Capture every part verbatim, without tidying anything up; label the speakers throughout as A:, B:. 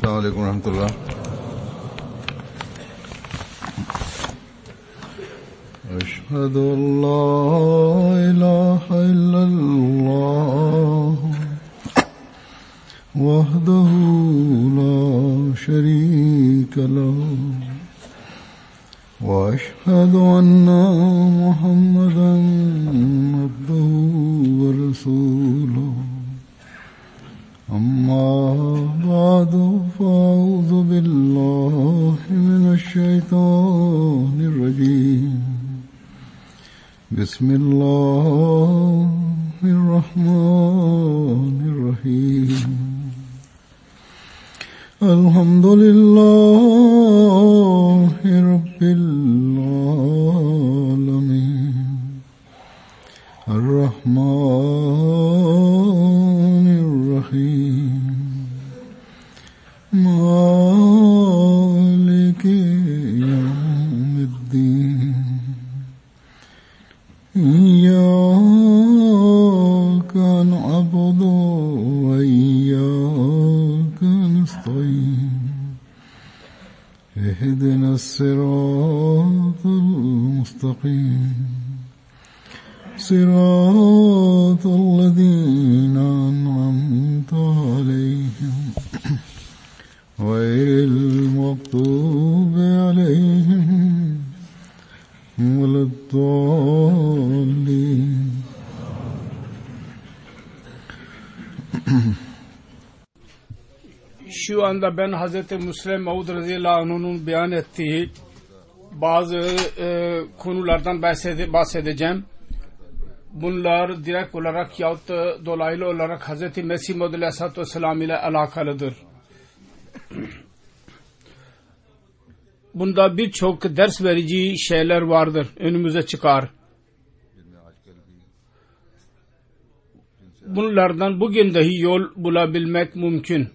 A: Esselamu Aleyküm ve Rahmetullah. Eşhedü en la ilahe illallah vahdehu la şerike lehu ve eşhedü enne Muhammeden abduhu ve resuluhu. أما بعد فأعوذ بالله من الشيطان الرجيم بسم الله الرحمن الرحيم الحمد لله رب العالمين الرحمن الرحيم مالك يوم الدين إياك نعبد وإياك نستعين اهدنا الصراط المستقيم صراط الذين أنعمت عليهم غير المغضوب عليهم ولا الضالين.
B: Şu anda ben Hazreti Müslim Maud radıyallahu anh'un beyan ettiği bazı e, konulardan bahsede, bahsedeceğim. Bunlar direkt olarak yahut da dolaylı olarak Hazreti Mesih Maud aleyhissalatü vesselam ile alakalıdır. Bunda birçok ders verici şeyler vardır. Önümüze çıkar. Bunlardan bugün dahi yol bulabilmek mümkün.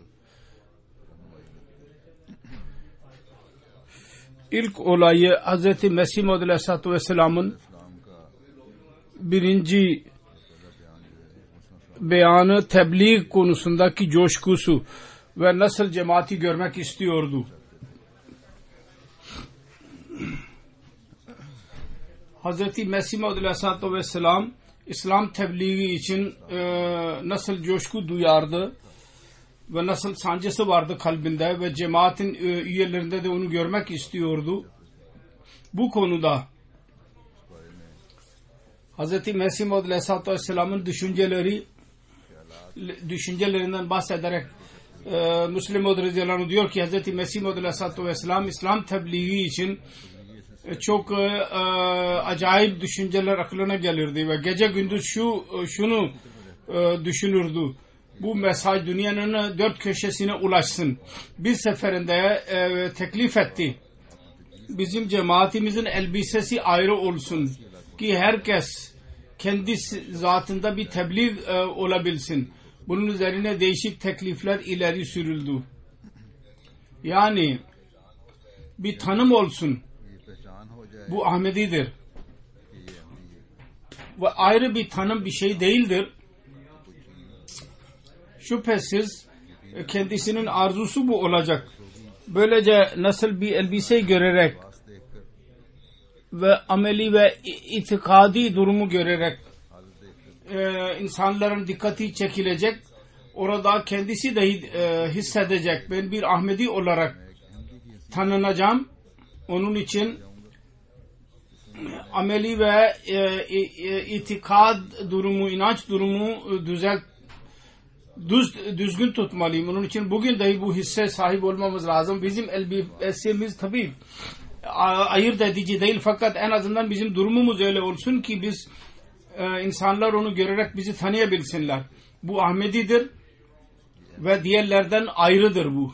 B: İlk olayı Hazreti Mesih Maud aleyhissalatü vesselam'ın birinci beyanı tebliğ konusundaki coşkusu ve nasıl cemaati görmek istiyordu. Hazreti Mesih Maud aleyhissalatü vesselam İslam tebliği için e, nasıl coşku duyardı ve nasıl sancısı vardı kalbinde ve cemaatin e, üyelerinde de onu görmek istiyordu. Bu konuda Hazreti Mesih Maud aleyhissalatü vesselam'ın düşünceleri düşüncelerinden bahsederek e, Müslim Maud radıyallahu anh diyor ki Hazreti Mesih Maud aleyhissalatü vesselam İslam tebliği için e, çok e, acayip düşünceler aklına gelirdi ve gece gündüz şu şunu e, düşünürdü. Bu mesaj dünyanın dört köşesine ulaşsın. Bir seferinde e, teklif etti. Bizim cemaatimizin elbisesi ayrı olsun ki herkes kendi zatında bir tebliğ e, olabilsin. Bunun üzerine değişik teklifler ileri sürüldü. Yani bir tanım olsun. Bu Ahmedidir. Ve ayrı bir tanım bir şey değildir. Şüphesiz kendisinin arzusu bu olacak. Böylece nasıl bir elbiseyi görerek ve ameli ve itikadi durumu görerek e, insanların dikkati çekilecek, orada kendisi de e, hissedecek. Ben bir Ahmedi olarak tanınacağım. Onun için ameli ve e, e, itikad durumu, inanç durumu düzelt, düz, düzgün tutmalıyım. Onun için bugün dahi bu hisse sahip olmamız lazım. Bizim elbisemiz tabii ayırt edici değil, fakat en azından bizim durumumuz öyle olsun ki biz e, insanlar onu görerek bizi tanıyabilsinler. Bu Ahmedidir ve diğerlerden ayrıdır bu.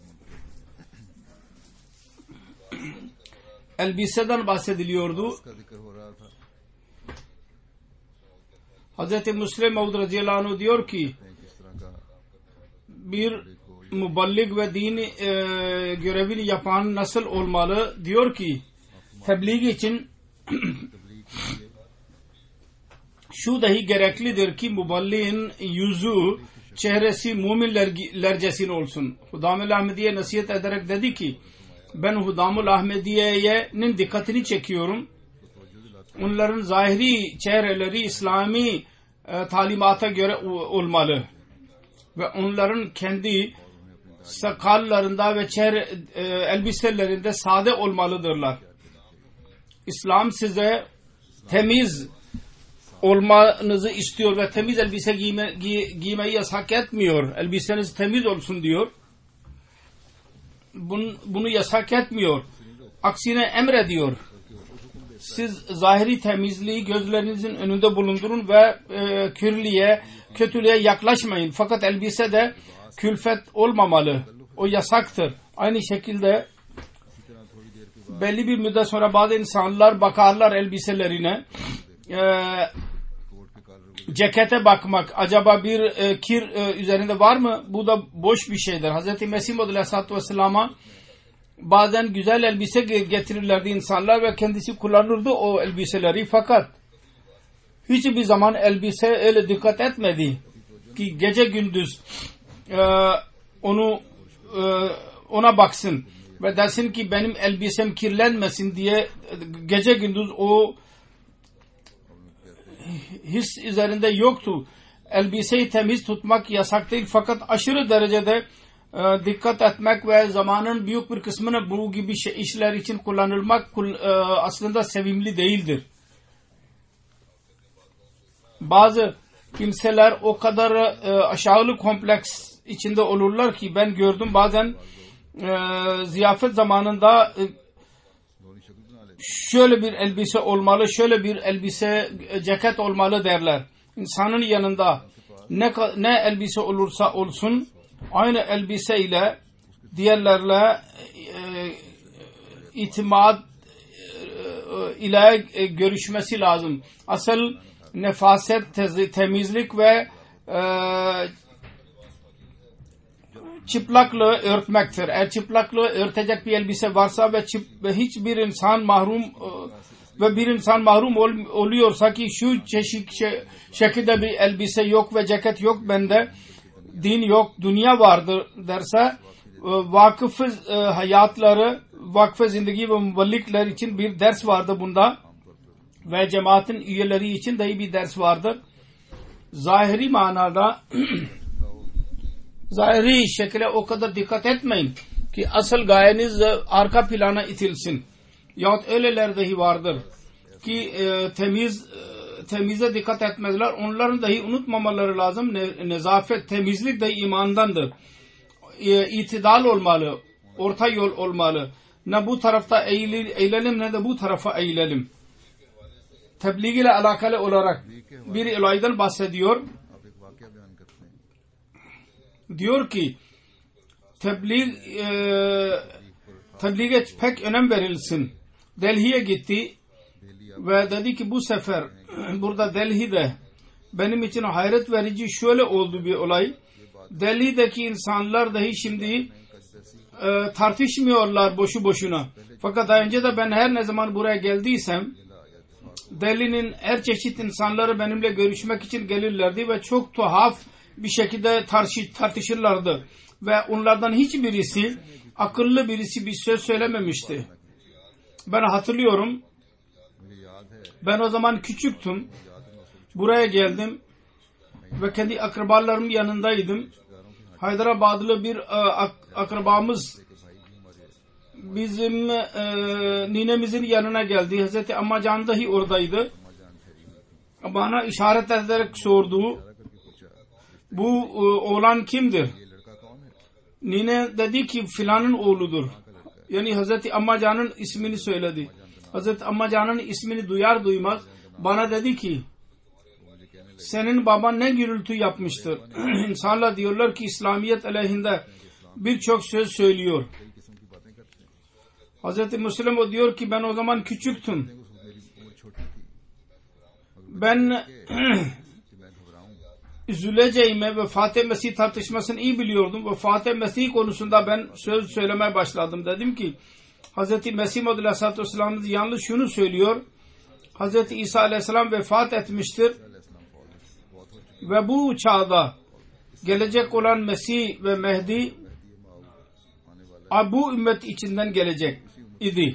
B: Elbiseden bahsediliyordu. Hazreti Müslim Maud radıyallahu anh diyor ki bir muballik ve din e, görevini yapan nasıl olmalı? Diyor ki tebliğ için şu dahi gereklidir ki muballiğin yüzü çehresi müminlercesine olsun. Hudamul Ahmediye nasihat ederek dedi ki ben Hudamul Ahmediye'nin dikkatini çekiyorum. Onların zahiri çehreleri İslami e, talimata göre olmalı ve onların kendi sakallarında ve çehre e, elbiselerinde sade olmalıdırlar. İslam size temiz olmanızı istiyor ve temiz elbise giyme, giy, giymeyi yasak etmiyor. Elbiseniz temiz olsun diyor. Bunu, bunu yasak etmiyor. Aksine emrediyor. Siz zahiri temizliği gözlerinizin önünde bulundurun ve e, kirliye, kötülüğe yaklaşmayın. Fakat elbise de külfet olmamalı. O yasaktır. Aynı şekilde belli bir müddet sonra bazı insanlar bakarlar elbiselerine. E, cekete bakmak, acaba bir e, kir e, üzerinde var mı? Bu da boş bir şeydir. Hz. Mesih Maud Aleyhisselatü Vesselam'a bazen güzel elbise getirirlerdi insanlar ve kendisi kullanırdı o elbiseleri. Fakat hiçbir zaman elbise öyle dikkat etmedi ki gece gündüz e, onu e, ona baksın ve desin ki benim elbisem kirlenmesin diye gece gündüz o his üzerinde yoktu. Elbiseyi temiz tutmak yasak değil fakat aşırı derecede e, dikkat etmek ve zamanın büyük bir kısmını bu gibi şey, işler için kullanılmak e, aslında sevimli değildir. Bazı kimseler o kadar e, aşağılık kompleks içinde olurlar ki ben gördüm bazen e, ziyafet zamanında e, şöyle bir elbise olmalı, şöyle bir elbise, ceket olmalı derler. İnsanın yanında ne, ne elbise olursa olsun aynı elbise ile diğerlerle e, itimat e, ile e, görüşmesi lazım. Asıl nefaset, tez, temizlik ve e, çıplaklığı örtmektir. Eğer çıplaklığı örtecek bir elbise varsa ve, çıp, ve hiçbir insan mahrum e, ve bir insan mahrum ol, oluyorsa ki şu çeşit şey, şekilde bir elbise yok ve ceket yok bende, din yok, dünya vardır derse e, vakıf e, hayatları, vakıf zindagi ve müvellikler için bir ders vardı bunda ve cemaatin üyeleri için de bir ders vardır. Zahiri manada zahiri şekle o kadar dikkat etmeyin ki asıl gayeniz arka plana itilsin. Yahut öyleler dahi vardır ki e, temiz e, temize dikkat etmezler. Onların dahi unutmamaları lazım. Ne, nezafet, temizlik dahi imandandır. E, itidal olmalı. Orta yol olmalı. Ne bu tarafta eğilelim ne de bu tarafa eğilelim. Tebliğ ile alakalı olarak bir olaydan bahsediyor. Diyor ki tebliğ e, tebliğe pek önem verilsin. Delhi'ye gitti ve dedi ki bu sefer burada Delhi'de benim için hayret verici şöyle oldu bir olay. Delhi'deki insanlar dahi şimdi e, tartışmıyorlar boşu boşuna. Fakat daha önce de ben her ne zaman buraya geldiysem Delhi'nin her çeşit insanları benimle görüşmek için gelirlerdi ve çok tuhaf bir şekilde tartış, tartışırlardı. Ve onlardan hiçbirisi akıllı birisi bir söz söylememişti. Ben hatırlıyorum. Ben o zaman küçüktüm. Buraya geldim ve kendi akrabalarımın yanındaydım. Hyderabadlı bir e, ak, akrabamız bizim e, ninemizin yanına geldi. Hazreti Ammacan dahi oradaydı. Bana işaret ederek sordu. Bu e, oğlan kimdir? Nine dedi ki filanın oğludur. Yani Hazreti Ammacan'ın ismini söyledi. Hazreti Ammacan'ın ismini duyar duymaz bana dedi ki senin baban ne gürültü yapmıştır. İnsanlar diyorlar ki İslamiyet aleyhinde birçok söz söylüyor. Hazreti Müslim o diyor ki ben o zaman küçüktüm. Ben üzüleceğime ve Fatih Mesih tartışmasını iyi biliyordum ve Fatih Mesih konusunda ben söz söylemeye başladım. Dedim ki Hazreti Mesih Maud Aleyhisselatü Vesselam yanlış şunu söylüyor. Hazreti İsa Aleyhisselam vefat etmiştir ve bu çağda gelecek olan Mesih ve Mehdi bu ümmet içinden gelecek idi.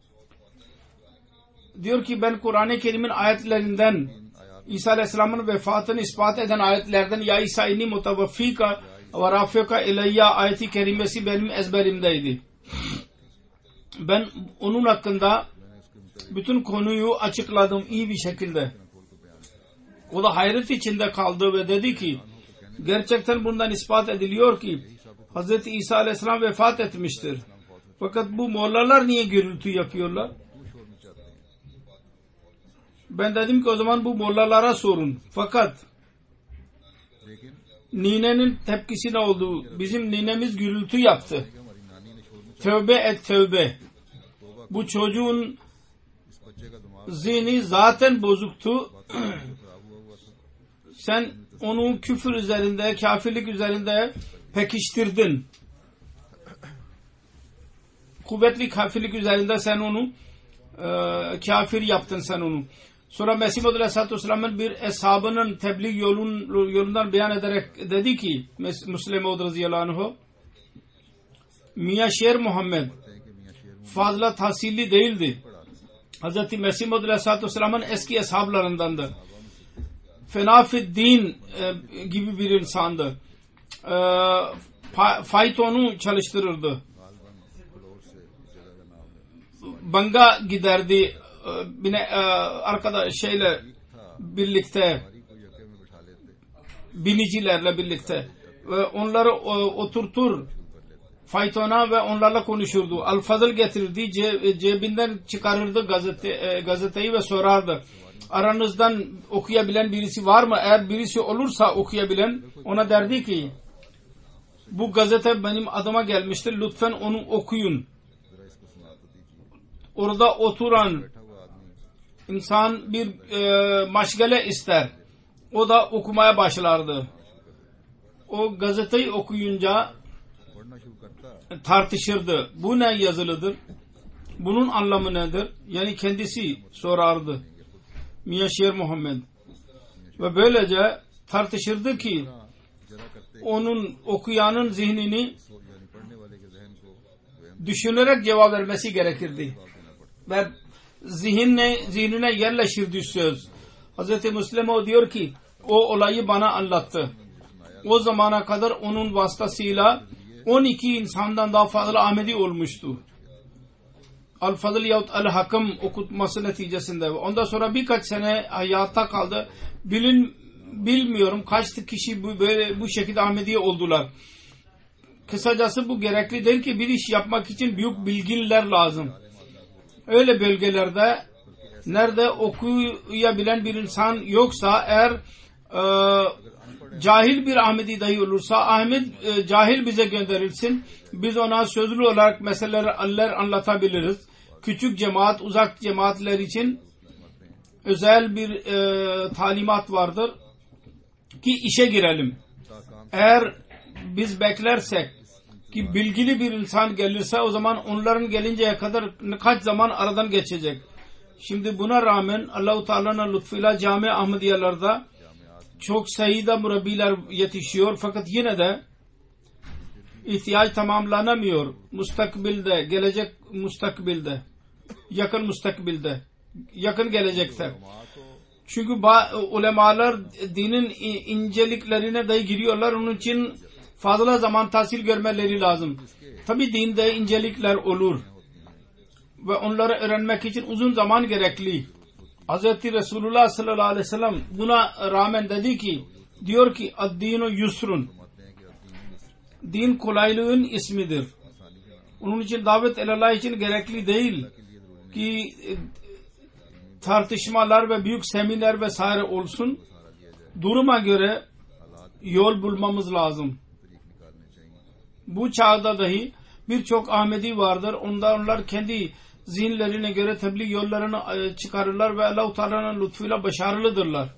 B: Diyor ki ben Kur'an-ı Kerim'in ayetlerinden, İsa Aleyhisselam'ın vefatını ispat eden ayetlerden ya İsa inni mutavaffika ve rafika ileyya ayeti kerimesi benim ezberimdeydi. Ben onun hakkında bütün konuyu açıkladım iyi bir şekilde. O da hayret içinde kaldı ve dedi ki gerçekten bundan ispat ediliyor ki Hz. İsa Aleyhisselam vefat etmiştir. Fakat bu mollalar niye gürültü yapıyorlar? Ben dedim ki o zaman bu mollalara sorun. Fakat ninenin tepkisi ne oldu? Bizim ninemiz gürültü yaptı. Tövbe et tövbe. Bu çocuğun zihni zaten bozuktu. Sen onu küfür üzerinde, kafirlik üzerinde pekiştirdin. Kuvvetli kafirlik üzerinde sen onu e, kafir yaptın sen onu. Sonra Mesih Muhammed Aleyhisselatü Vesselam'ın bir eshabının tebliğ yolun, yolundan beyan ederek dedi ki Müslim Maud radıyallahu anh Miya Şer Muhammed fazla tahsilli değildi. Hz. Mesih Muhammed Aleyhisselatü Vesselam'ın eski eshablarındandı. Fenafid din e, gibi bir insandı. E, faytonu çalıştırırdı. Banga giderdi bine, e, arkadaş şeyle birlikte binicilerle birlikte ve onları o, oturtur faytona ve onlarla konuşurdu. Al-Fazıl getirirdi, ce, cebinden çıkarırdı gazete, e, gazeteyi ve sorardı. Aranızdan okuyabilen birisi var mı? Eğer birisi olursa okuyabilen ona derdi ki bu gazete benim adıma gelmiştir. Lütfen onu okuyun. Orada oturan insan bir e, maşgale ister. O da okumaya başlardı. O gazeteyi okuyunca tartışırdı. Bu ne yazılıdır? Bunun anlamı nedir? Yani kendisi sorardı. Miya Şer Muhammed. Ve böylece tartışırdı ki onun okuyanın zihnini düşünerek cevap vermesi gerekirdi. Ve zihinle, zihnine yerleşirdi söz. Hz. Müslim o diyor ki o olayı bana anlattı. O zamana kadar onun vasıtasıyla on iki insandan daha fazla Ahmedi olmuştu. Al-Fadıl yahut Al-Hakım okutması neticesinde. Ondan sonra birkaç sene hayatta kaldı. Bilin, bilmiyorum kaç kişi bu, böyle, bu şekilde Ahmedi oldular. Kısacası bu gerekli değil ki bir iş yapmak için büyük bilginler lazım. Öyle bölgelerde nerede okuyabilen bir insan yoksa eğer e, cahil bir Ahmedi dahi olursa Ahmet e, cahil bize gönderilsin. Biz ona sözlü olarak meseleler anlatabiliriz. Küçük cemaat, uzak cemaatler için özel bir e, talimat vardır ki işe girelim. Eğer biz beklersek ki bilgili bir insan gelirse o zaman onların gelinceye kadar kaç zaman aradan geçecek. Şimdi buna rağmen Allah-u Teala'nın lütfuyla cami Ahmediye'lerde çok sayıda murabbiler yetişiyor fakat yine de ihtiyaç tamamlanamıyor. Mustakbilde, gelecek mustakbilde, yakın mustakbilde, yakın gelecekte. Çünkü ulemalar dinin inceliklerine dahi giriyorlar. Onun için fazla zaman tahsil görmeleri lazım. Tabi dinde incelikler olur. Ve onları öğrenmek için uzun zaman gerekli. Hz. Resulullah sallallahu aleyhi ve sellem buna rağmen dedi ki, diyor ki ad-dinu yusrun. Din kolaylığın ismidir. Onun için davet elallah için gerekli değil ki tartışmalar ve büyük seminer vesaire olsun. Duruma göre yol bulmamız lazım. Bu çağda dahi birçok Ahmedi vardır. Onlar, onlar kendi zihinlerine göre tebliğ yollarını çıkarırlar ve Allah-u Teala'nın lütfuyla başarılıdırlar.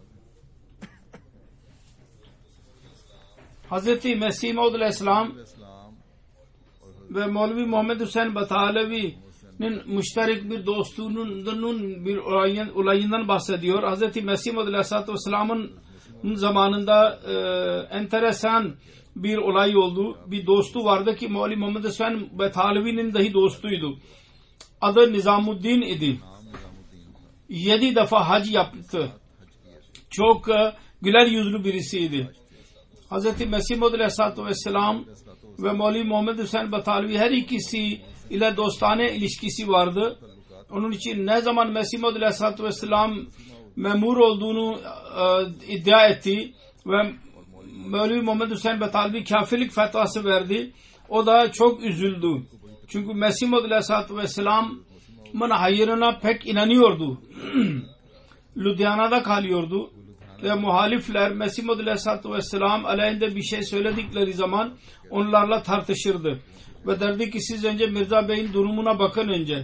B: Hz. Mesih Maud Aleyhisselam ve Mevlevi Muhammed Hüseyin Batalevi'nin müşterek bir dostluğunun bir olayından bahsediyor. Hz. Mesih Maud Aleyhisselatü Vesselam'ın zamanında e, enteresan bir olay oldu. Bir dostu vardı ki Mevli Muhammed Hüseyin Betalevi'nin dahi dostuydu. Adı Nizamuddin idi. Yedi defa hac yaptı. Çok e, güler yüzlü birisiydi. Hazreti Mesih Maud Aleyhisselatü Vesselam ve Mevli Muhammed Hüseyin Betalevi her ikisi ile dostane ilişkisi vardı. Onun için ne zaman Mesih Maud Aleyhisselatü Vesselam memur olduğunu e, iddia etti ve Mevlevi Muhammed Hüseyin Betalevi kafirlik fetvası verdi. O da çok üzüldü. Çünkü Mesih Maud Aleyhisselatü Vesselam'ın hayırına pek inanıyordu. Ludhiana'da kalıyordu. Ve muhalifler Mesih Maud Aleyhisselatü Vesselam aleyhinde bir şey söyledikleri zaman onlarla tartışırdı. Ve derdi ki siz önce Mirza Bey'in durumuna bakın önce.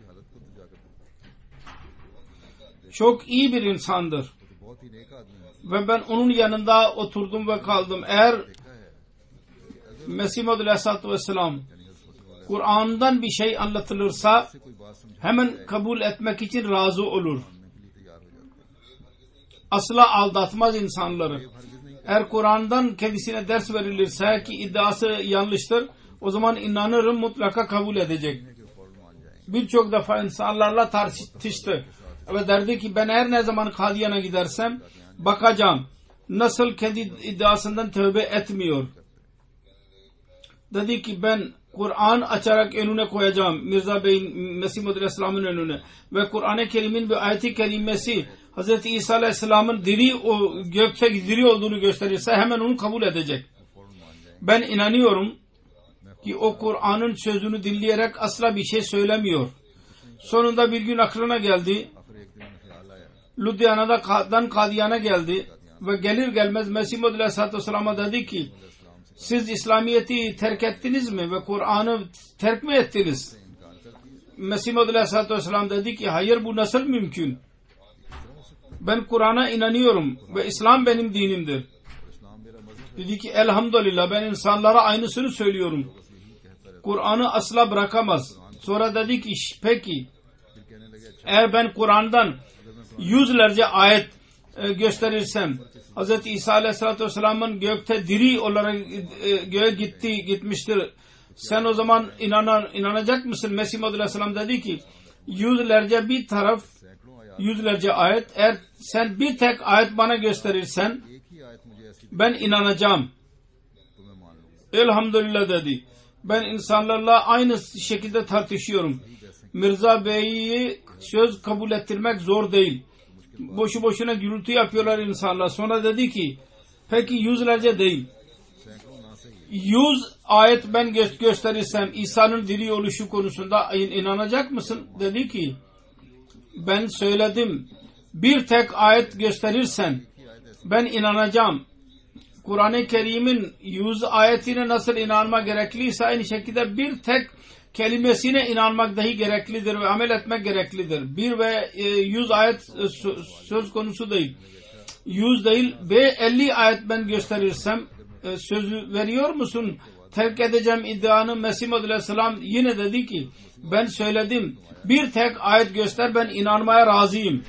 B: Çok iyi bir insandır. Ve ben onun yanında oturdum ve kaldım. Eğer Mesih Maud Aleyhisselatü Vesselam Kur'an'dan bir şey anlatılırsa hemen kabul etmek için razı olur. Asla aldatmaz insanları. Eğer Kur'an'dan kendisine ders verilirse ki iddiası yanlıştır, o zaman inanırım mutlaka kabul edecek. Birçok defa insanlarla tartıştı. Ve derdi ki ben her ne zaman Kadiyan'a gidersem bakacağım nasıl kendi iddiasından tövbe etmiyor. Dedi ki ben Kur'an açarak önüne koyacağım Mirza Bey'in Mesih Maud Aleyhisselam'ın önüne ve Kur'an-ı Kerim'in bir ayeti kerimesi Hz. İsa Aleyhisselam'ın diri o gökte diri olduğunu gösterirse hemen onu kabul edecek. Ben inanıyorum ki o Kur'an'ın sözünü dinleyerek asla bir şey söylemiyor. Sonunda bir gün aklına geldi. Ludhiana'dan Kadiyan'a geldi ve gelir gelmez Mesih Maud Aleyhisselatü Vesselam'a dedi ki siz İslamiyet'i terk ettiniz mi ve Kur'an'ı terk mi ettiniz? Mesih Maud Aleyhisselatü Vesselam dedi ki hayır, bu nasıl mümkün? Ben Kur'an'a inanıyorum ve İslam benim dinimdir. Dedi ki elhamdülillah ben insanlara aynısını söylüyorum. Kur'an'ı asla bırakamaz. Sonra dedi ki peki eğer ben Kur'an'dan yüzlerce ayet e, gösterirsem Hz. İsa Aleyhisselatü Vesselam'ın gökte diri olarak e, göğe gitti, gitmiştir. Sen o zaman inanan, inanacak mısın? Mesih Maud Aleyhisselam dedi ki yüzlerce bir taraf yüzlerce ayet, eğer sen bir tek ayet bana gösterirsen ben inanacağım. Elhamdülillah dedi. Ben insanlarla aynı şekilde tartışıyorum. Mirza Bey'i söz kabul ettirmek zor değil. Boşu boşuna gürültü yapıyorlar insanlar. Sonra dedi ki peki yüzlerce değil. Yüz ayet ben gö- gösterirsem İsa'nın diri oluşu konusunda inanacak mısın? Dedi ki ben söyledim. Bir tek ayet gösterirsen ben inanacağım. Kur'an-ı Kerim'in yüz ayetine nasıl inanma gerekliyse aynı şekilde bir tek kelimesine inanmak dahi gereklidir ve amel etmek gereklidir. Bir ve e, yüz ayet e, söz konusu değil. Yüz değil ve elli ayet ben gösterirsem e, sözü veriyor musun? Terk edeceğim iddianı. Mesih Maud Aleyhisselam yine dedi ki ben söyledim. Bir tek ayet göster, ben inanmaya razıyım.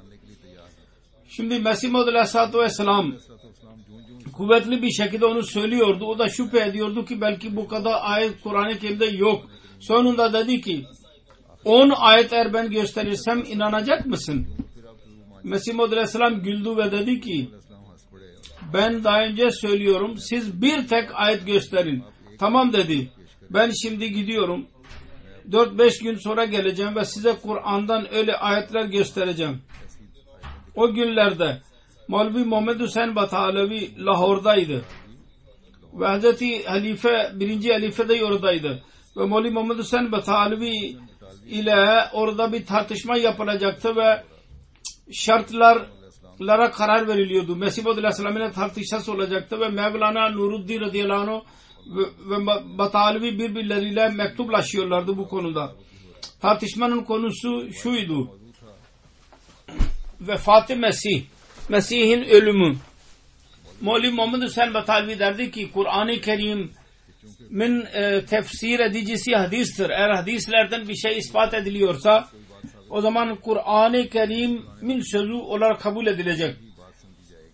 B: Şimdi Mesih Maud Aleyhisselatü Vesselam kuvvetli bir şekilde onu söylüyordu. O da şüphe ediyordu ki belki bu kadar ayet Kur'an-ı Kerim'de yok. Sonunda dedi ki on ayet eğer ben gösterirsem inanacak mısın? Mesih Maud Aleyhisselam güldü ve dedi ki ben daha önce söylüyorum, siz bir tek ayet gösterin. Tamam dedi. Ben şimdi gidiyorum. Dört beş gün sonra geleceğim ve size Kur'an'dan öyle ayetler göstereceğim. O günlerde Mevlevi Muhammed Hüseyin Betalevi Lahor'daydı. Ve Hazreti Halife, birinci Halife de oradaydı. Ve Mevlevi Muhammed Hüseyin Betalevi ile orada bir tartışma yapılacaktı ve şartlara karar veriliyordu. Mesih Maud Aleyhisselam ile tartışması olacaktı ve Mevlana Nuruddin radıyallahu anh ve, ve Betalevi birbirleriyle mektuplaşıyorlardı bu konuda. Tartışmanın konusu şuydu: Vefat-ı Mesih, Mesih'in ölümü. Mevlevi Muhammed Hüseyin Betalevi derdi ki Kur'an-ı Kerim'in e, tefsir edicisi hadistir. Eğer hadislerden bir şey ispat ediliyorsa o zaman Kur'an-ı Kerim'in sözü olarak kabul edilecek.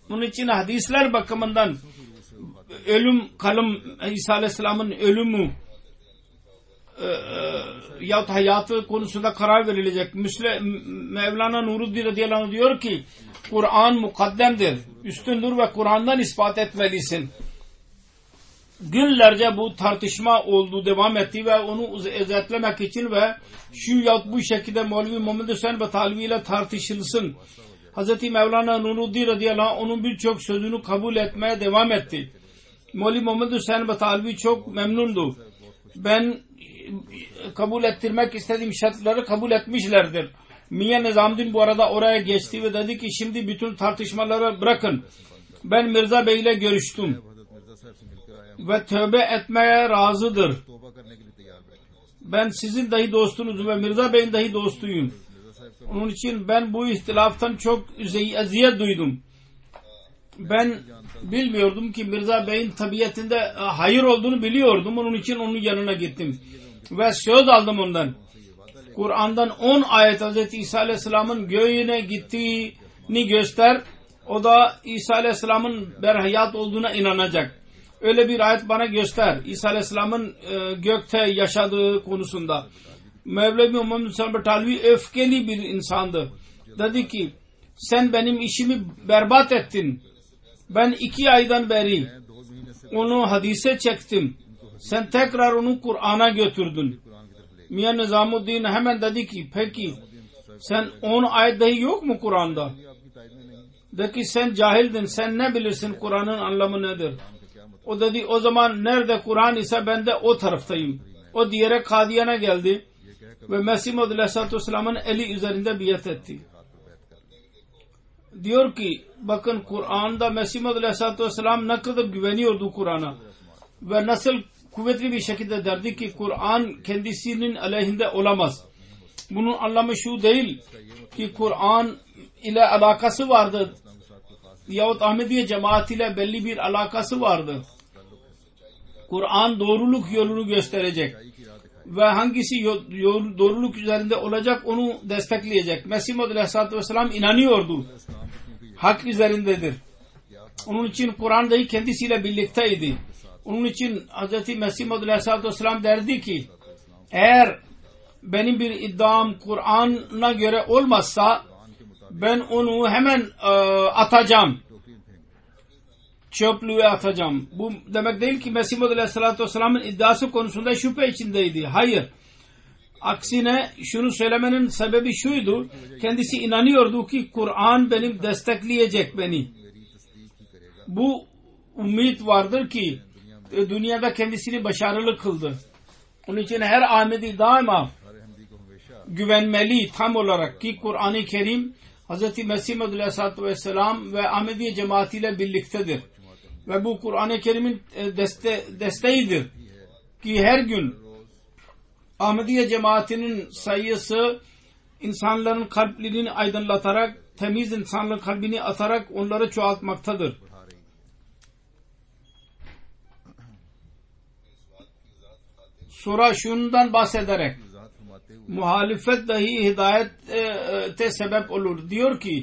B: Bunun için hadisler bakımından ölüm, kalım, İsa Aleyhisselam'ın ölümü e, yahut hayatı konusunda karar verilecek. Müslim, Mevlana Nuruddin radıyallahu anh diyor ki Kur'an mukaddemdir, üstündür ve Kur'an'dan ispat etmelisin. Günlerce bu tartışma oldu, devam etti ve onu özetlemek için ve şu yahut bu şekilde Mevlevi Muhammed Hüseyin Batalvi ile tartışılsın. Hazreti Mevlana Nuruddin radıyallahu anh onun birçok sözünü kabul etmeye devam etti. Mevlevi Muhammed Hüseyin Batalvi çok memnundu. Ben kabul ettirmek istediğim şartları kabul etmişlerdir. Miyan Nizamuddin bu arada oraya geçti ve dedi ki şimdi bütün tartışmaları bırakın. Ben Mirza Bey ile görüştüm ve tövbe etmeye razıdır. Ben sizin dahi dostunuzum ve Mirza Bey'in dahi dostuyum. Onun için ben bu ihtilaftan çok eziyet duydum. Ben bilmiyordum ki Mirza Bey'in tabiatında hayır olduğunu biliyordum. Onun için onun yanına gittim. Ve söz aldım ondan. Kur'an'dan on ayet Hz. İsa Aleyhisselam'ın göğüne gittiğini göster. O da İsa Aleyhisselam'ın berhayat olduğuna inanacak. Öyle bir ayet bana göster. İsa Aleyhisselam'ın e, gökte yaşadığı konusunda. Mevlevi Muhammed Hüseyin Batalvi öfkeli bir insandı. Dedi ki sen benim işimi berbat ettin. Ben iki aydan beri onu hadise çektim. Sen tekrar onu Kur'an'a götürdün. Miyan Nizamuddin hemen dedi ki peki sen on ayet dahi yok mu Kur'an'da? Dedi ki sen cahildin, sen ne bilirsin Kur'an'ın anlamı nedir? O dedi o zaman nerede Kur'an ise ben de o taraftayım. O diyerek Kadiyan'a geldi ve Mesih Maud Aleyhisselatü Vesselam'ın eli üzerinde biat etti. Diyor ki bakın Kur'an'da Mesih Maud Aleyhisselatü Vesselam ne kadar güveniyordu Kur'an'a ve nasıl kuvvetli bir şekilde derdi ki Kur'an kendisinin aleyhinde olamaz. Bunun anlamı şu değil ki Kur'an ile alakası vardı yahut Ahmediye cemaat ile belli bir alakası vardı. Kur'an doğruluk yolunu gösterecek ve hangisi yol, doğruluk üzerinde olacak onu destekleyecek. Mesih Maud Aleyhisselatü Vesselam inanıyordu. Hak üzerindedir. Onun için Kur'an dahi kendisiyle birlikteydi. Onun için Hz. Mesih Maud Aleyhisselatü Vesselam derdi ki eğer benim bir iddiam Kur'an'a göre olmazsa ben onu hemen e, atacağım. Çöplüğe atacağım. Bu demek değil ki Mesih Maud Aleyhisselatü Vesselam'ın iddiası konusunda şüphe içindeydi. Hayır. Aksine şunu söylemenin sebebi şuydu. Kendisi inanıyordu ki Kur'an benim destekleyecek beni. Bu ümit vardır ki dünyada kendisini başarılı kıldı. Onun için her Ahmedi daima güvenmeli tam olarak ki Kur'an-ı Kerim Hz. Mesih Maud Aleyhisselatü Vesselam ve Ahmediye cemaatiyle birliktedir. Ve bu Kur'an-ı Kerim'in deste, desteğidir. Ki her gün Ahmediye cemaatinin sayısı insanların kalplerini aydınlatarak, temiz insanların kalbini atarak onları çoğaltmaktadır. Sonra şundan bahsederek muhalefet dahi hidayete sebep olur. Diyor ki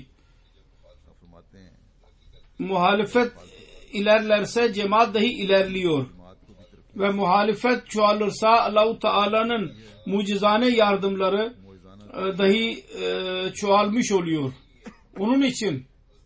B: muhalefet ilerlerse cemaat dahi ilerliyor. Ve muhalefet çoğalırsa Allah-u Teala'nın mucizane yardımları dahi çoğalmış oluyor. Onun için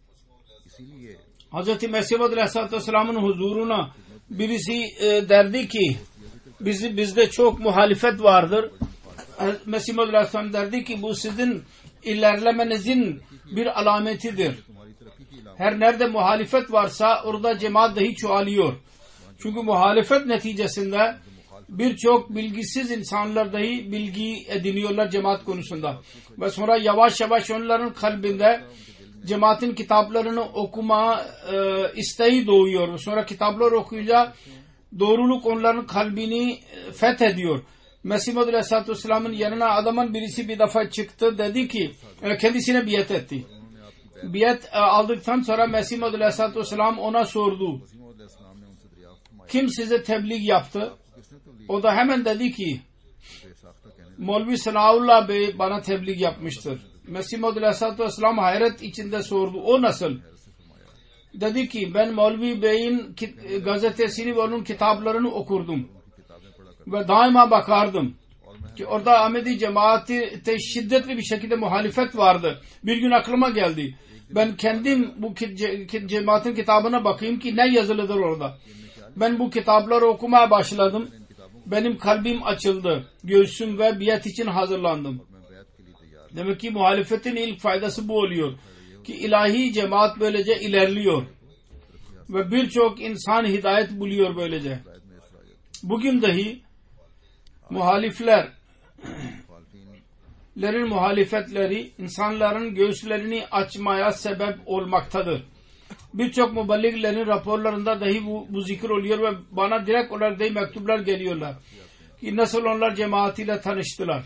B: Hz. Mesih Maud Aleyhisselatü Vesselam'ın huzuruna birisi derdi ki Bizi, bizde çok muhalefet vardır. Mesih Maud Aleyhisselam derdi ki bu sizin ilerlemenizin bir alametidir. Her nerede muhalefet varsa orada cemaat dahi çoğalıyor. Çünkü muhalefet neticesinde birçok bilgisiz insanlar dahi bilgi ediniyorlar cemaat konusunda. Ve sonra yavaş yavaş onların kalbinde cemaatin kitaplarını okuma e, isteği doğuyor. Sonra kitaplar okuyunca doğruluk onların kalbini fethediyor. Mesih Maud Aleyhisselatü Vesselam'ın yanına adamın birisi bir defa çıktı. Dedi ki kendisine biat etti. Biat aldıktan sonra Mesih Maud Aleyhisselatü Vesselam ona sordu. Kim size tebliğ yaptı? O da hemen dedi ki Mevlevi Senaullah Bey bana tebliğ yapmıştır. Mesih Maud Aleyhisselatü Vesselam hayret içinde sordu. O nasıl? dedi ki ben Mevlevi Bey'in gazetesini ve onun kitaplarını okurdum ve daima bakardım ki orada Ahmedi cemaati şiddetli bir şekilde muhalefet vardı. Bir gün aklıma geldi, ben kendim bu cemaatin kitabına bakayım ki ne yazılıdır orada. Ben bu kitapları okumaya başladım. Benim kalbim açıldı, göğsüm ve biat için hazırlandım. Demek ki muhalefetin ilk faydası bu oluyor ki ilahi cemaat böylece ilerliyor ve birçok insan hidayet buluyor böylece. Bugün dahi muhalifler lerin muhalefetleri insanların göğüslerini açmaya sebep olmaktadır. Birçok muballiglerin raporlarında dahi bu, bu zikir oluyor ve bana direkt olarak dahi mektuplar geliyorlar ki nasıl onlar cemaatiyle tanıştılar.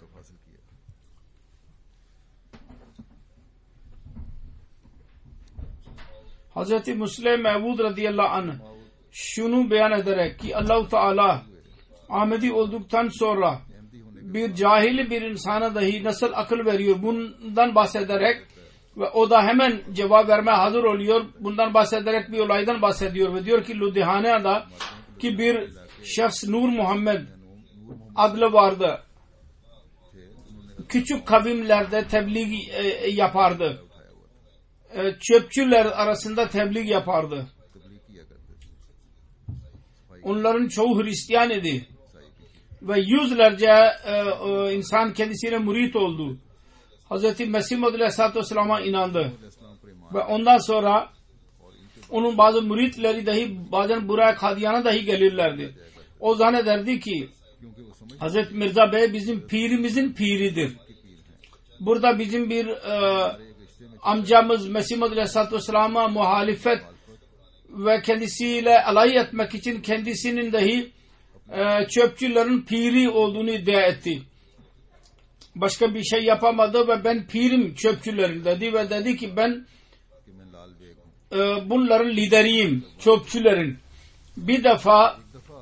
B: Hazreti Müslim Mevud radıyallahu anh şunu beyan ederek ki Allah-u Teala Ahmedi olduktan sonra bir cahil bir insana dahi nasıl akıl veriyor bundan bahsederek ve o da hemen cevap vermeye hazır oluyor. Bundan bahsederek bir olaydan bahsediyor ve diyor ki Ludhiana'da ki bir şahs Nur Muhammed adlı vardı. Küçük kavimlerde tebliğ e, yapardı. E, çöpçüler arasında tebliğ yapardı. Onların çoğu Hristiyan idi. Ve yüzlerce e, e, insan kendisine murit oldu. Hz. Mesih Muhammed Aleyhisselatü Vesselam'a inandı. Ve ondan sonra onun bazı muritleri dahi bazen buraya Kadiyana dahi gelirlerdi. O zannederdi ki Hz. Mirza Bey bizim pirimizin piridir. Burada bizim bir e, amcamız Mesih Muhammed Aleyhisselatü Vesselam'a muhalefet ve kendisiyle alay etmek için kendisinin dahi e, çöpçülerin piri olduğunu iddia etti. Başka bir şey yapamadı ve ben pirim çöpçülerin dedi ve dedi ki ben e, bunların lideriyim, çöpçülerin. Bir defa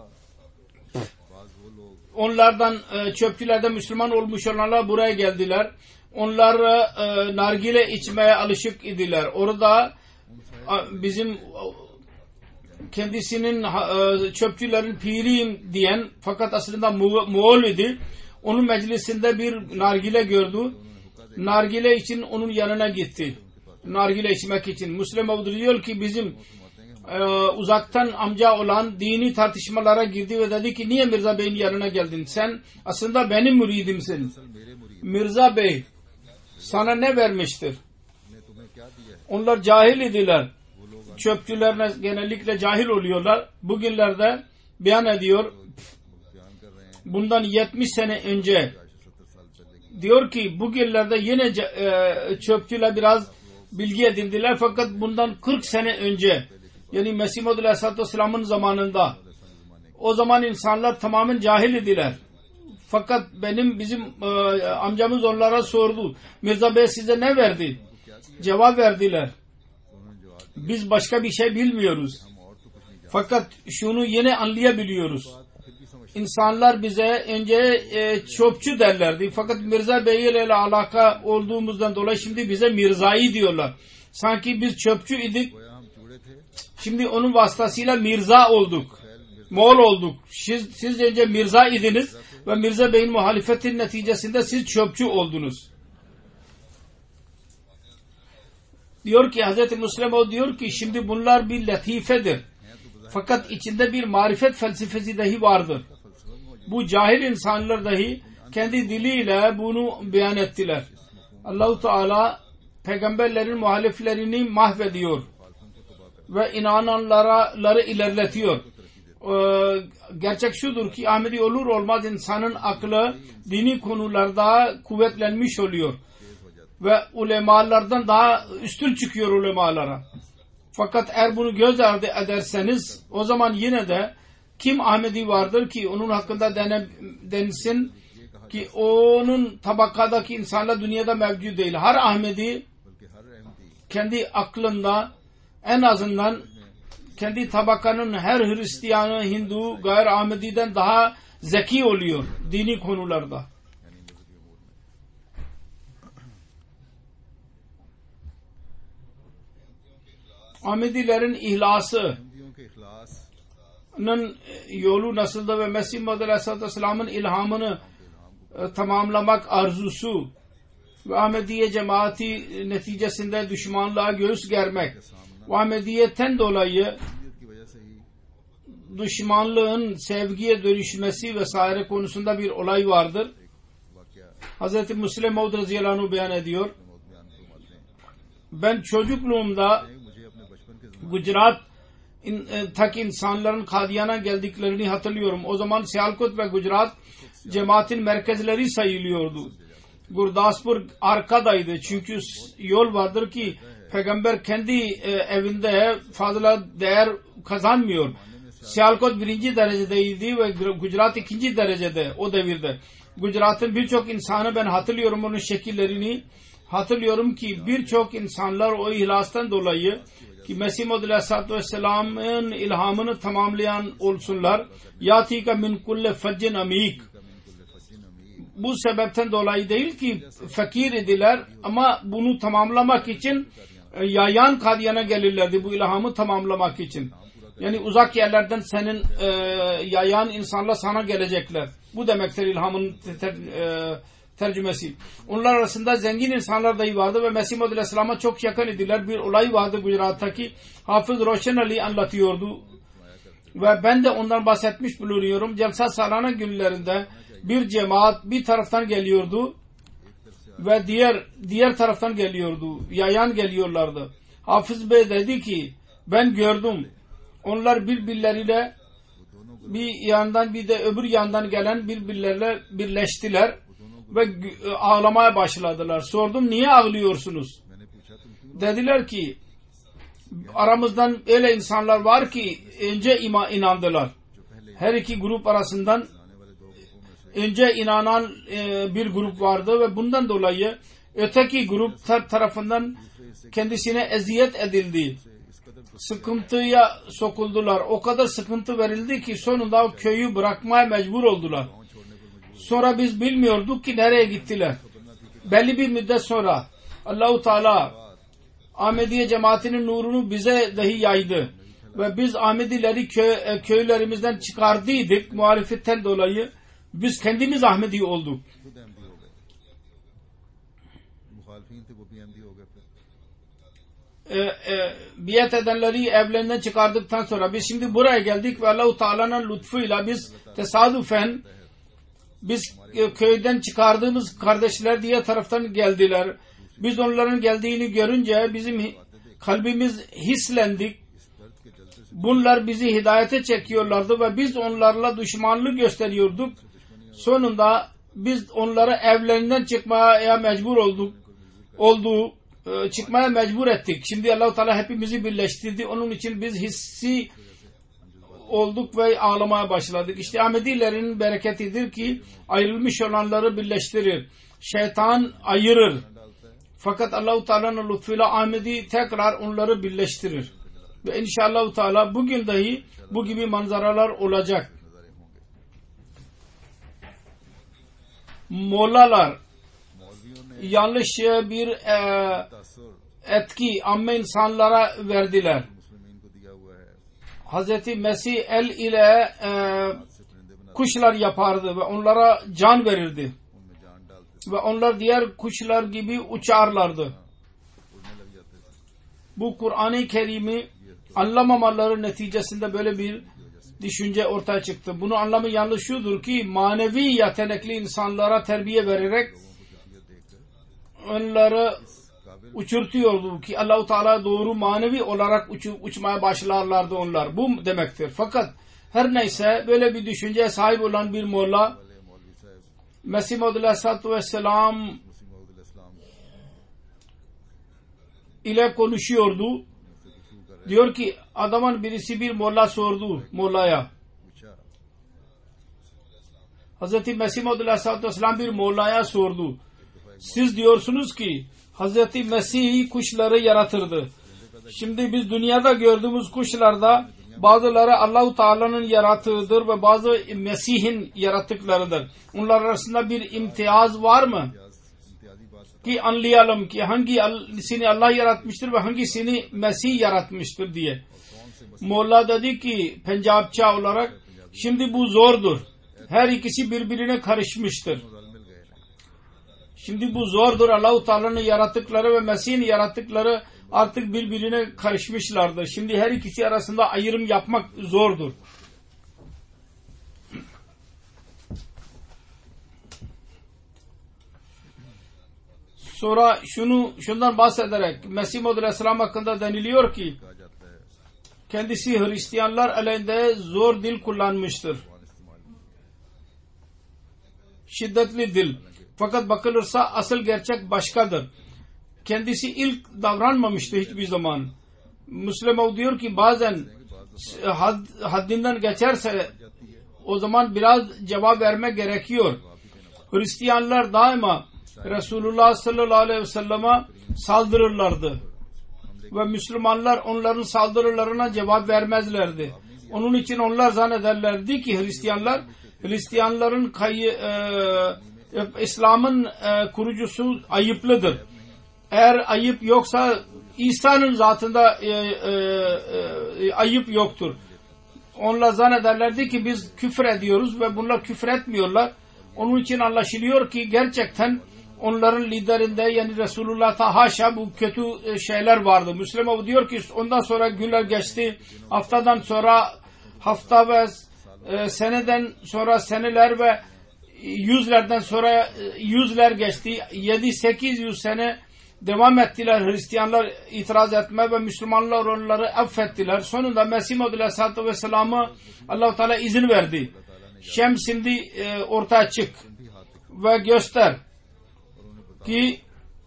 B: onlardan e, çöpçülerden Müslüman olmuş olanlar buraya geldiler. Onlar e, nargile içmeye alışık idiler. Orada e, bizim kendisinin e, çöpçülerin piriyim diyen fakat aslında Moğol idi. Onun meclisinde bir nargile gördü. Nargile için onun yanına gitti. Nargile içmek için. Müslim diyor ki bizim e, uzaktan amca olan dini tartışmalara girdi ve dedi ki niye Mirza Bey'in yanına geldin? Sen aslında benim müridimsin. Mirza Bey sana ne vermiştir? Onlar cahil idiler. Çöpçüler genellikle cahil oluyorlar. Bugünlerde beyan ediyor. Bundan yetmiş sene önce diyor ki bugünlerde yine e, çöpçüler biraz bilgi edindiler fakat bundan kırk sene önce yani Mesih Muhammed Aleyhisselatü Vesselam'ın zamanında o zaman insanlar tamamen cahil idiler. Fakat benim bizim e, amcamız onlara sordu. Mirza Bey size ne verdi? Cevap verdiler. Biz başka bir şey bilmiyoruz. Fakat şunu yine anlayabiliyoruz. İnsanlar bize önce e, çöpçü derlerdi. Fakat Mirza Bey ile alaka olduğumuzdan dolayı şimdi bize Mirza'yı diyorlar. Sanki biz çöpçü idik. Şimdi onun vasıtasıyla Mirza olduk. Moğol olduk. Siz, siz önce Mirza idiniz ve Mirza Bey'in muhalefetin neticesinde siz çöpçü oldunuz. Diyor ki Hz. Müslim o diyor ki şimdi bunlar bir latifedir. Fakat içinde bir marifet felsefesi dahi vardır. Bu cahil insanlar dahi kendi diliyle bunu beyan ettiler. Allah-u Teala peygamberlerin muhaliflerini mahvediyor ve inananları ilerletiyor. Ee, gerçek şudur ki Ahmedi olur olmaz insanın aklı dini konularda kuvvetlenmiş oluyor ve ulemalardan daha üstün çıkıyor ulemalara. Fakat eğer bunu göz ardı ederseniz o zaman yine de kim Ahmedi vardır ki onun hakkında dene, denilsin ki onun tabakadaki insanlar dünyada mevcut değil. Her Ahmedi kendi aklında en azından kendi tabakanın her Hristiyanı, Hindu, gayr Ahmedi'den daha zeki oluyor dini konularda. Ahmedilerin ihlasının yolu nasıldı ve Mesih Muhammed Aleyhisselatü Vesselam'ın ilhamını e, tamamlamak arzusu ve Ahmediye cemaati neticesinde düşmanlığa göğüs germek ve Ahmediye'ten dolayı düşmanlığın sevgiye dönüşmesi vesaire konusunda bir olay vardır. Hazreti Müslim Maud radıyallahu anh beyan ediyor. Ben çocukluğumda Gujarat in, e, tak insanların Kadiyan'a geldiklerini hatırlıyorum. O zaman Sialkot ve Gujarat cemaatin merkezleri sayılıyordu. Gurdaspur arkadaydı. Çünkü yol vardır ki Peygamber kendi e, evinde fazla değer kazanmıyor. Sialkot birinci derecedeydi ve Gujarat ikinci derecede o devirde. Gujarat'ın birçok insanı ben hatırlıyorum, onun şekillerini hatırlıyorum ki birçok insanlar o ihlastan dolayı ki Mesih Muhammed Aleyhisselatü Vesselam'ın ilhamını tamamlayan olsunlar. Yatika min kulle faccin amik. Bu sebepten dolayı değil ki fakir idiler ama bunu tamamlamak için yayan Kadiyan'a gelirlerdi bu ilhamı tamamlamak için. Yani uzak yerlerden senin e, yayan insanlar sana gelecekler. Bu demektir ilhamın ter, e, tercümesi. Onlar arasında zengin insanlar dahi vardı ve Mesih Muhammed Aleyhisselam'a çok yakın idiler. Bir olay vardı Gujarat'taki. Hafız Roşen Ali anlatıyordu. Ve ben de ondan bahsetmiş bulunuyorum. Celsa Salana günlerinde bir cemaat bir taraftan geliyordu ve diğer diğer taraftan geliyordu. Yayan geliyorlardı. Hafız Bey dedi ki ben gördüm. Onlar birbirleriyle bir yandan bir de öbür yandan gelen birbirleriyle birleştiler ve ağlamaya başladılar. Sordum niye ağlıyorsunuz? Dediler ki aramızdan öyle insanlar var ki önce ima inandılar. Her iki grup arasından önce inanan e, bir grup vardı ve bundan dolayı öteki grup tarafından kendisine eziyet edildi. Sıkıntıya sokuldular. O kadar sıkıntı verildi ki sonunda o köyü bırakmaya mecbur oldular. Sonra biz bilmiyorduk ki nereye gittiler. Belli bir müddet sonra Allah-u Teala Ahmediye cemaatinin nurunu bize dahi yaydı. Ve biz Ahmedileri köy, köylerimizden çıkardıydık. Muhalefetten dolayı biz kendimiz Ahmedi olduk. E, e, biat edenleri evlerinden çıkardıktan sonra biz şimdi buraya geldik ve Allah-u Teala'nın lütfuyla biz tesadüfen biz e, köyden çıkardığımız kardeşler diğer taraftan geldiler. Biz onların geldiğini görünce bizim kalbimiz hislendik. Bunlar bizi hidayete çekiyorlardı ve biz onlarla düşmanlık gösteriyorduk. Sonunda biz onları evlerinden çıkmaya mecbur olduk. Oldu. Çıkmaya mecbur ettik. Şimdi Allah-u Teala hepimizi birleştirdi. Onun için biz hissi olduk ve ağlamaya başladık. İşte Ahmedilerin bereketidir ki ayrılmış olanları birleştirir. Şeytan ayırır. Fakat Allah-u Teala'nın lütfuyla Ahmedi tekrar onları birleştirir. Ve inşallah Teala bugün dahi bu gibi manzaralar olacak. Mollalar yanlış bir e, etki amme insanlara verdiler. Hazreti Mesih el ile e, kuşlar yapardı ve onlara can verirdi. Ve onlar diğer kuşlar gibi uçarlardı. Bu Kur'an-ı Kerim'i anlamamaları neticesinde böyle bir düşünce ortaya çıktı. Bunu anlamı yanlış şudur ki manevi yetenekli insanlara terbiye vererek onları uçurtuyordu ki Allah-u Teala doğru manevi olarak uç, uçmaya başlarlardı onlar. Bu demektir. Fakat her neyse böyle bir düşünceye sahip olan bir molla Mesih Muhammed Aleyhisselatü Vesselam ile konuşuyordu. Diyor ki adamın birisi bir molla sordu mollaya. Hazreti Mesih Muhammed Aleyhisselatü Vesselam bir mollaya sordu. Siz diyorsunuz ki Hazreti Mesih kuşları yaratırdı. Şimdi biz dünyada gördüğümüz kuşlarda bazıları Allah-u Teala'nın yaratığıdır ve bazı Mesih'in yaratıklarıdır. Onlar arasında bir imtiyaz var mı? ki anlayalım ki hangisini Allah yaratmıştır ve hangisini Mesih yaratmıştır diye. Molla dedi ki Pencapça olarak şimdi bu zordur. Her ikisi birbirine karışmıştır. Şimdi bu zordur. Allah-u Teala'nın yarattıkları ve Mesih'in yarattıkları artık birbirine karışmışlardır. Şimdi her ikisi arasında ayrım yapmak zordur. Sonra şunu şundan bahsederek Mesih Maud Aleyhisselam hakkında deniliyor ki kendisi Hristiyanlar aleyhinde zor dil kullanmıştır. Şiddetli dil. Fakat bakılırsa asıl gerçek başkadır. Kendisi ilk davranmamıştı hiçbir zaman. Müslüman diyor ki bazen had, haddinden geçerse o zaman biraz cevap verme gerekiyor. Hristiyanlar daima Resulullah sallallahu aleyhi ve sellem'e saldırırlardı. Ve Müslümanlar onların saldırılarına cevap vermezlerdi. Onun için onlar zannederlerdi ki Hristiyanlar, Hristiyanların kayı, e, İslam'ın e, kurucusu ayıplıdır. Eğer ayıp yoksa İsa'nın zatında e, e, e, ayıp yoktur. Onlar zannederlerdi ki biz küfür ediyoruz ve bunlar küfür etmiyorlar. Onun için anlaşılıyor ki gerçekten onların liderinde yani Resulullah'ta haşa bu kötü şeyler vardı. Müslüman diyor ki ondan sonra günler geçti. Haftadan sonra hafta ve e, seneden sonra seneler ve yüzlerden sonra yüzler geçti. yedi sekiz yüz sene devam ettiler Hristiyanlar itiraz etme ve Müslümanlar onları affettiler. Sonunda Mesih Maud Aleyhisselatü Vesselam'a Allah-u Teala izin verdi. Şem şimdi e, ortaya çık ve göster ki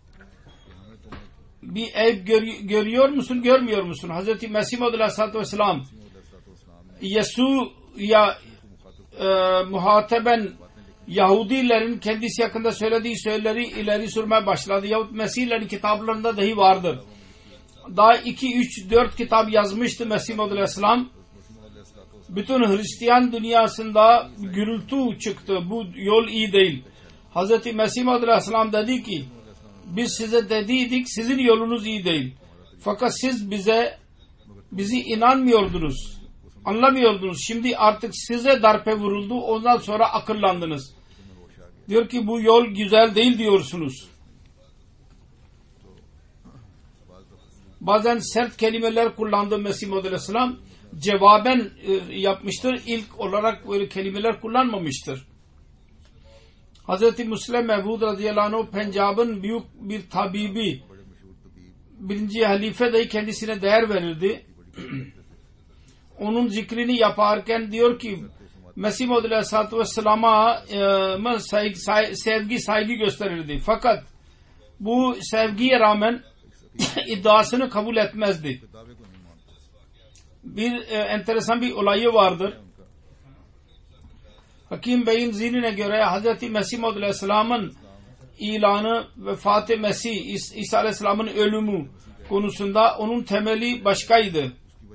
B: bir eyb gör, görüyor musun, görmüyor musun? Hazreti Mesih Maud Aleyhisselatü Vesselam Yesu ya e, muhateben Yahudilerin kendisi hakkında söylediği söyleri ileri sürmeye başladı. Yahut Mesihlerin kitaplarında dahi vardır. Daha iki, üç, dört kitap yazmıştı Mesih Maud Aleyhisselam. Bütün Hristiyan dünyasında gürültü çıktı. Bu yol iyi değil. Hazreti Mesih Maud Aleyhisselam dedi ki biz size dediydik sizin yolunuz iyi değil. Fakat siz bize bizi inanmıyordunuz. Anlamıyordunuz. Şimdi artık size darbe vuruldu. Ondan sonra akıllandınız. Diyor ki bu yol güzel değil diyorsunuz. Bazen sert kelimeler kullandı Mesih Maud Aleyhisselam. Cevaben e, yapmıştır. İlk olarak böyle kelimeler kullanmamıştır. Hazreti Müslim Mevud radıyallahu anh Pencab'ın büyük bir tabibi, birinci halife dahi kendisine değer verirdi. Onun zikrini yaparken diyor ki Mesih Maud Aleyhisselatü Vesselam'a e, saygı, say, sevgi saygı gösterirdi. Fakat bu sevgiye rağmen iddiasını kabul etmezdi. Bir e, enteresan bir olayı vardır. Hakim Bey'in zihnine göre Hazreti Mesih Maud Aleyhisselam'ın ilanı ve Fatih Mesih İs İsa Aleyhisselam'ın ölümü konusunda onun temeli başkaydı.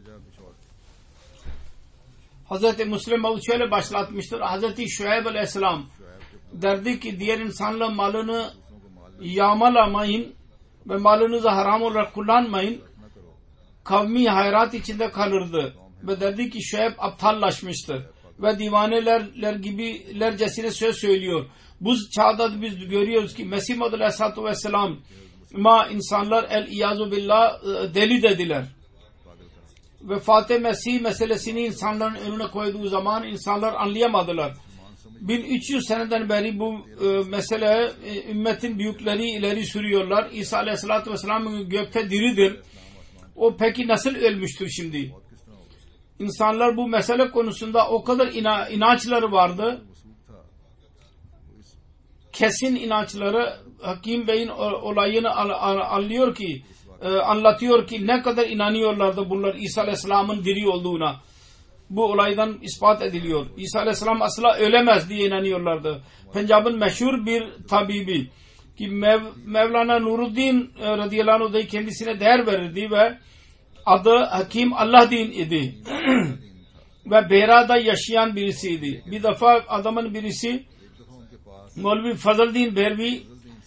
B: Hazreti Müslim Maud şöyle başlatmıştır. Hazreti Şuayb Aleyhisselam derdi ki diğer insanla malını yağmalamayın ve malınızı haram olarak kullanmayın. Kavmi hayrat içinde kalırdı. Ve derdi ki Şuayb aptallaşmıştır. Ve divaneler gibilercesine söz söylüyor. Bu çağda biz görüyoruz ki Mesih Maud Aleyhisselatü Vesselam ma insanlar el-İyazu billah deli dediler. Ve Fatih Mesih meselesini insanların önüne koyduğu zaman insanlar anlayamadılar. bin üç yüz seneden beri bu e, mesele e, ümmetin büyükleri ileri sürüyorlar. İsa Aleyhisselatü Vesselam gökte diridir. O peki nasıl ölmüştür şimdi? İnsanlar bu mesele konusunda o kadar ina, inançları vardı. Kesin inançları Hakim Bey'in olayını anlıyor ki e, anlatıyor ki ne kadar inanıyorlardı bunlar İsa Aleyhisselam'ın diri olduğuna. Bu olaydan ispat ediliyor. İsa Aleyhisselam asla ölemez diye inanıyorlardı. Pencab'ın meşhur bir tabibi ki Mev, Mevlana Nuruddin e, radıyallahu anh kendisine değer verirdi ve adı Hakim Allahdin idi. Ve Beyra'da yaşayan birisiydi. Bir defa adamın birisi Mevlevi Fazldin Bervi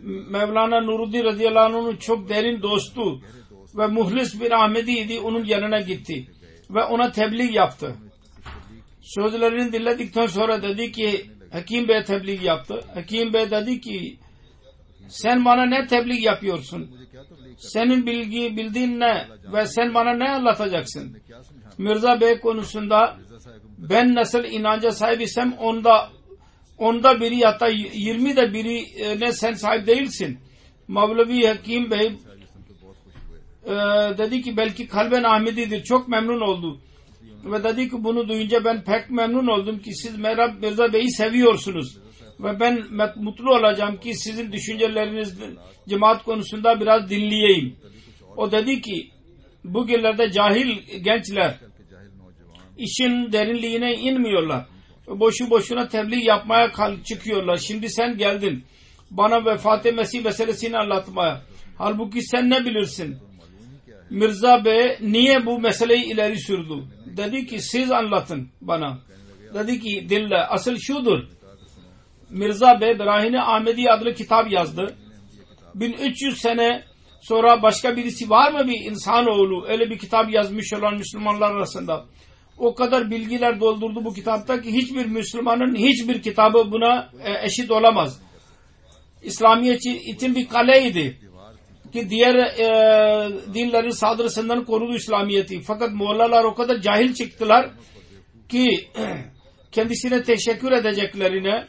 B: Mevlana Nuruddin radıyallahu anh'ın çok derin dostu ve muhlis bir Ahmediydi. Onun yanına gitti ve ona tebliğ yaptı. Sözlerini dinledikten sonra dedi ki Hakim Bey tebliğ yaptı. Hakim Bey dedi ki sen bana ne tebliğ yapıyorsun? Senin bilgi bildiğin ne ve sen bana ne anlatacaksın? Mirza Bey konusunda ben nasıl inanca sahip isem onda onda biri hatta yirmi de biri ne sen sahip değilsin. Mevlevi Hakim Bey e, dedi ki belki kalben Ahmedidir. Çok memnun oldu. Ve dedi ki bunu duyunca ben pek memnun oldum ki siz Merhab Mirza Bey'i seviyorsunuz. Ve ben mutlu olacağım ki sizin düşünceleriniz cemaat konusunda biraz dinleyeyim. O dedi ki bugünlerde cahil gençler işin derinliğine inmiyorlar. Boşu boşuna tebliğ yapmaya çıkıyorlar. Şimdi sen geldin bana vefat-ı Mesih meselesini anlatmaya. Halbuki sen ne bilirsin? Mirza Bey niye bu meseleyi ileri sürdü? Dedi ki siz anlatın bana. Dedi ki dille asıl şudur. Mirza Bey Berahine Ahmedi adlı kitap yazdı. bin üç yüz sene sonra başka birisi var mı bir insanoğlu öyle bir kitap yazmış olan Müslümanlar arasında? O kadar bilgiler doldurdu bu kitapta ki hiçbir Müslümanın hiçbir kitabı buna eşit olamaz. İslamiyet için bir kaleydi ki diğer e, dinlerin saldırısından korudu İslamiyet'i. Fakat Mollalar o kadar cahil çıktılar ki kendisine teşekkür edeceklerine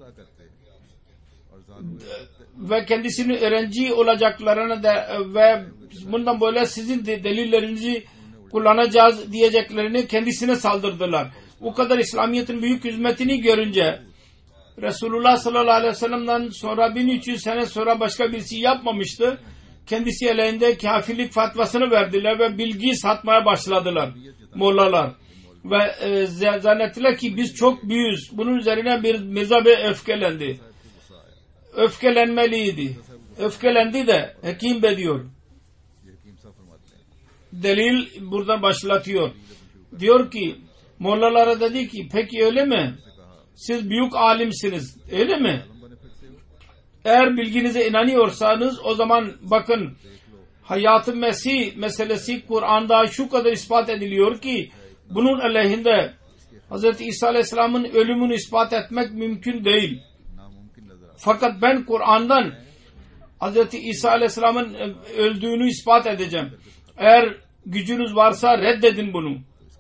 B: ve kendisini öğrenci olacaklarına da, ve bundan böyle sizin de delillerinizi kullanacağız diyeceklerini kendisine saldırdılar. O kadar İslamiyet'in büyük hizmetini görünce Resulullah sallallahu aleyhi ve sellem'den sonra bin üç yüz sene sonra başka birisi yapmamıştı. Kendisi elinde kafirlik fatvasını verdiler ve bilgi satmaya başladılar mollalar. Ve e, zannettiler ki biz çok büyüğüz. Bunun üzerine bir Mirza Bey öfkelendi. Öfkelenmeliydi. Öfkelendi de Hakim Bey diyor. Delil buradan başlatıyor. Diyor ki mollalara dedi ki peki öyle mi? Siz büyük alimsiniz. Öyle mi? Eğer bilginize inanıyorsanız o zaman bakın Hayat-ı Mesih meselesi Kur'an'da şu kadar ispat ediliyor ki bunun aleyhinde Hz. İsa Aleyhisselam'ın ölümünü ispat etmek mümkün değil. Fakat ben Kur'an'dan Hz. İsa Aleyhisselam'ın öldüğünü ispat edeceğim. Eğer gücünüz varsa reddedin bunu.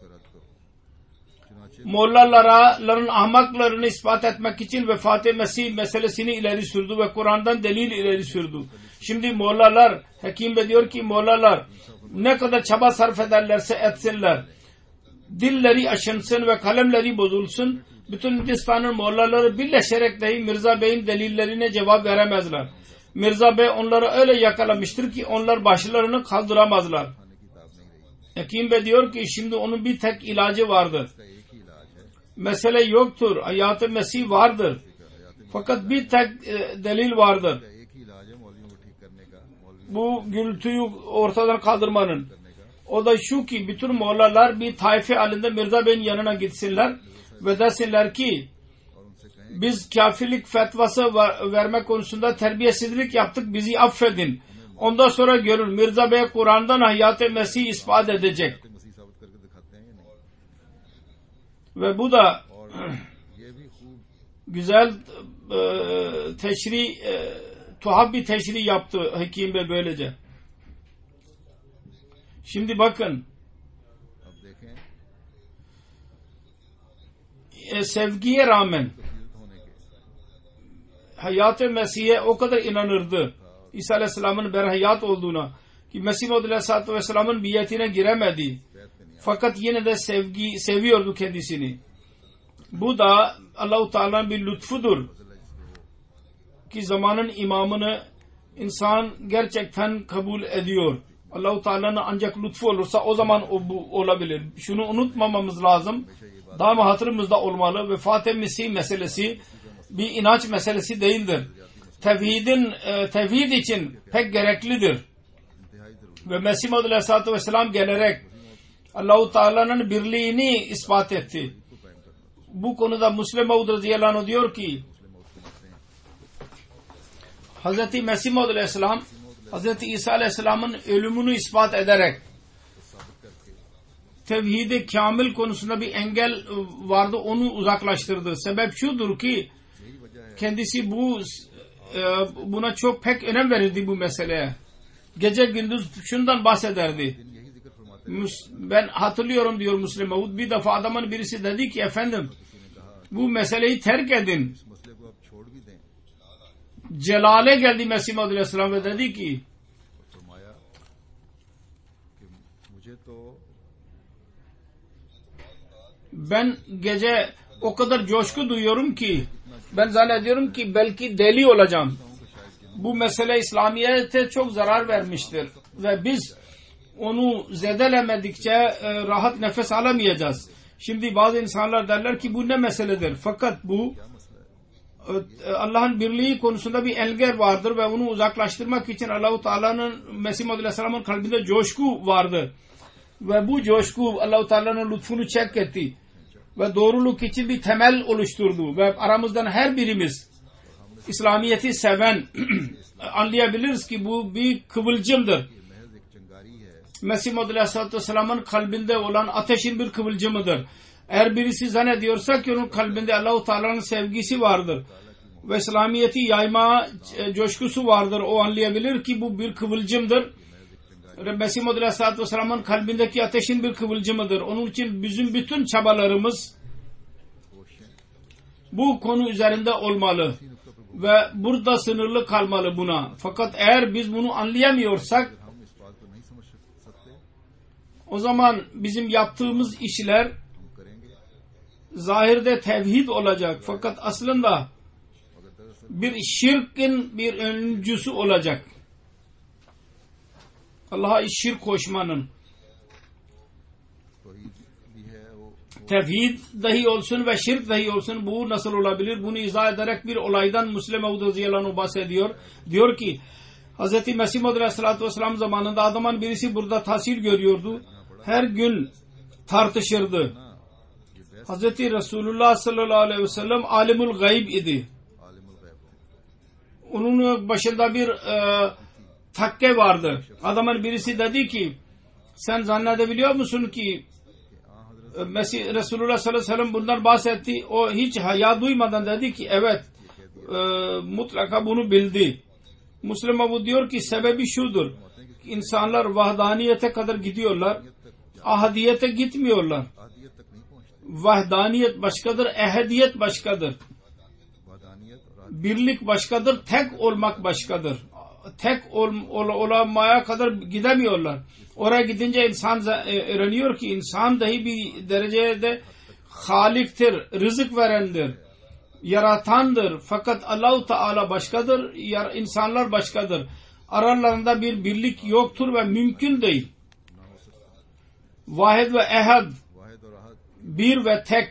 B: Mollaların ahmaklarını ispat etmek için vefat-ı Mesih meselesini ileri sürdü ve Kur'an'dan delil ileri sürdü. Şimdi mollalar, Hakim Bey diyor ki mollalar ne kadar çaba sarf ederlerse etsinler. Dilleri aşınsın ve kalemleri bozulsun. Bütün Hindistan'ın mollaları birleşerek dahi Mirza Bey'in delillerine cevap veremezler. Mirza Bey onları öyle yakalamıştır ki onlar başlarını kaldıramazlar. Hakim Bey diyor ki şimdi onun bir tek ilacı vardır. Mesele yoktur. Hayat-ı Mesih vardır. Fakat bir tek e, delil vardır. Bu gürültüyü ortadan kaldırmanın. O da şu ki bütün mollalar bir taife halinde Mirza Bey'in yanına gitsinler ve desinler ki biz kafirlik fetvası verme konusunda terbiyesizlik yaptık, bizi affedin. Ondan sonra görür Mirza Bey Kur'an'dan Hayat-ı Mesih ispat edecek. Ve bu da güzel e, teşri e, tuhaf bir teşri yaptı Hakim Bey böylece. Şimdi bakın e, sevgiye rağmen Hayat-ı Mesih'e o kadar inanırdı. İsa Aleyhisselam'ın berhayat olduğuna ki Mesih Maud Aleyhisselatü Vesselam'ın biyetine giremedi. Fakat yine de sevgi seviyordu kendisini. Bu da Allah-u Teala'nın bir lütfudur. Ki zamanın imamını insan gerçekten kabul ediyor. Allah-u Teala'nın ancak lütfu olursa o zaman o bu olabilir. Şunu unutmamamız lazım. Daima hatırımızda olmalı. Vefat-ı Mesih meselesi bir inanç meselesi değildir. Tevhidin, e, tevhid için pek gereklidir. Ve Mesih Maud Aleyhisselatü Vesselam gelerek Allah-u Teala'nın birliğini ispat etti. Bu konuda Müslim Maud radıyallahu anh diyor ki Hazreti Mesih Maud Aleyhisselam Hazreti İsa Aleyhisselam'ın ölümünü ispat ederek tevhid-i kamil konusunda bir engel vardı, onu uzaklaştırdı. Sebep şudur ki kendisi bu buna çok pek önem verirdi bu meseleye. Gece gündüz şundan bahsederdi. Ben hatırlıyorum diyor Müslim Maud, bir defa adamın birisi dedi ki efendim bu meseleyi terk edin. Celale geldi Mesih Maud Aleyhisselam ve dedi ki ben gece o kadar coşku duyuyorum ki ben zannediyorum ki belki deli olacağım. Bu mesele İslamiyet'e çok zarar vermiştir ve biz onu zedelemedikçe e, rahat nefes alamayacağız. Şimdi bazı insanlar derler ki bu ne meseledir? Fakat bu e, Allah'ın birliği konusunda bir engel vardır ve onu uzaklaştırmak için Allah-u Teala'nın Mesih Maud Aleyhisselam'ın kalbinde coşku vardı. Ve bu coşku Allah-u Teala'nın lütfunu çek etti. Ve doğruluk için bir temel oluşturdu. Ve aramızdan her birimiz İslamiyet'i seven anlayabiliriz ki bu bir kıvılcımdır. Mesih Maud Aleyhisselam'ın kalbinde olan ateşin bir kıvılcımıdır. Eğer birisi zannediyorsa ki onun kalbinde Allah-u Teala'nın sevgisi vardır ve İslamiyet'i yayma coşkusu vardır, o anlayabilir ki bu bir kıvılcımdır. Mesih Maud Aleyhisselam'ın kalbindeki ateşin bir kıvılcımıdır. Onun için bizim bütün çabalarımız bu konu üzerinde olmalı ve burada sınırlı kalmalı buna. Fakat eğer biz bunu anlayamıyorsak o zaman bizim yaptığımız işler zahirde tevhid olacak fakat aslında bir şirkin bir öncüsü olacak. Allah'a şirk koşmanın. Tevhid dahi olsun ve şirk dahi olsun, bu nasıl olabilir? Bunu izah ederek bir olaydan Müslim Maud radıyallahu anh bahsediyor. Diyor ki Hz. Mesih Maud aleyhissalatü vesselam zamanında adamın birisi burada tahsil görüyordu. Her gün tartışırdı. Hz. Resulullah sallallahu aleyhi ve sellem alimul gayb idi. Onun başında bir e, takke vardı. Adamın birisi dedi ki sen zannedebiliyor musun ki Mesih Resulullah sallallahu aleyhi ve sellem bundan bahsetti. O hiç haya duymadan dedi ki evet e, mutlaka bunu bildi. Müslim Maud diyor ki sebebi şudur. İnsanlar vahdaniyete kadar gidiyorlar. Ahadiyete gitmiyorlar. Vahdaniyet başkadır, ehadiyet başkadır. Birlik başkadır, tek olmak başkadır. Tek ol, ol, olamaya kadar gidemiyorlar. Oraya gidince insan öğreniyor ki insan dahi bir derecede haliktir, rızık verendir, yaratandır. Fakat Allah-u Teala başkadır, insanlar başkadır. Aralarında bir birlik yoktur ve mümkün değil. Vahid ve ehad, bir ve tek.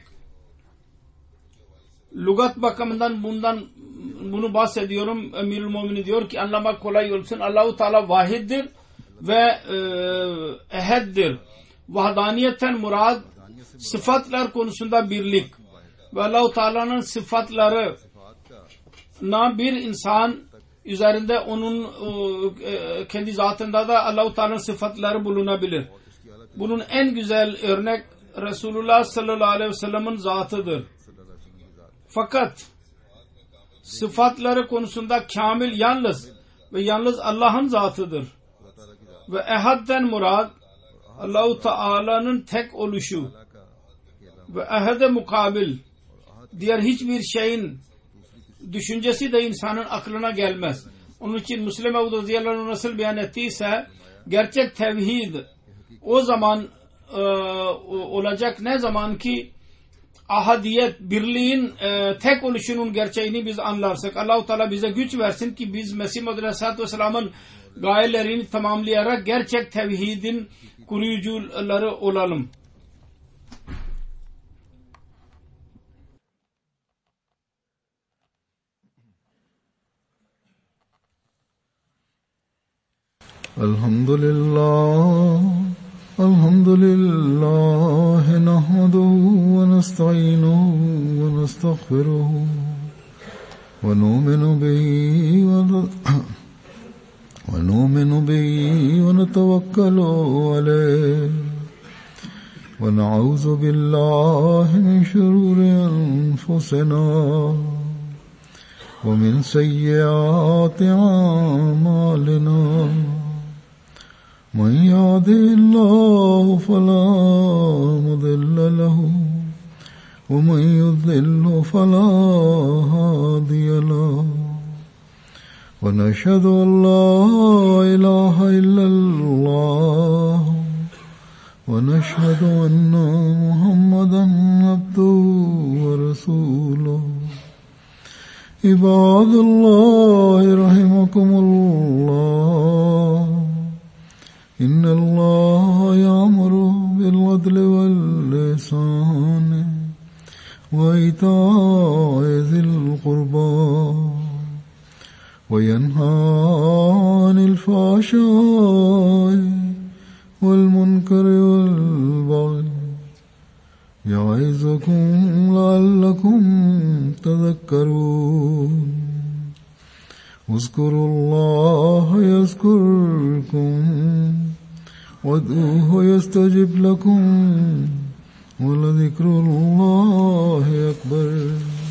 B: Lugat bakımından bundan bunu bahsediyorum. Emirül Müminin diyor ki anlamak kolay olsun. Allah-u Teala vahiddir ve e, ehaddir. Vahdaniyetten murad sıfatlar konusunda birlik. Ve Allah-u Teala'nın sıfatları na bir insan üzerinde onun e, kendi zatında da Allah-u Teala'nın sıfatları bulunabilir. Bunun en güzel örnek Resulullah sallallahu aleyhi ve sellem'in zatıdır. Fakat sıfatları konusunda kamil yalnız ve yalnız Allah'ın zatıdır. Ve ehadden murad Allah-u Teala'nın tek oluşu ve ehade mukabil diğer hiçbir şeyin düşüncesi de insanın aklına gelmez. Onun için Müslim Maud radıyallahu anh nasıl beyan ettiyse gerçek tevhid o zaman e, olacak ne zaman ki ahadiyet, birliğin e, tek oluşunun gerçeğini biz anlarsak. Allah-u Teala bize güç versin ki biz Mesih Maud aleyhissalatü vesselam'ın gayelerini tamamlayarak gerçek tevhidin koruyucuları olalım.
A: Elhamdülillah Elhamdülillah nahmaduhu ve nestainuhu ve nestağfiruhu ونؤمن به ونؤمن به ونتوكل عليه ونعوذ بالله من شرور أنفسنا ومن سيئات أعمالنا من يهده الله فلا مضل له ومن يضلل فلا هادي له ونشهد أن لا إله إلا الله ونشهد أن محمدا عبده ورسوله عباد الله رحمكم الله إن الله يأمر بالعدل والإحسان وإيتاء ذي القربى وينهى عن الفحشاء والمنكر والبغي يعظكم لعلكم تذكرون اذكروا الله يذكركم وادعوه يستجب لكم ولذكر الله أكبر.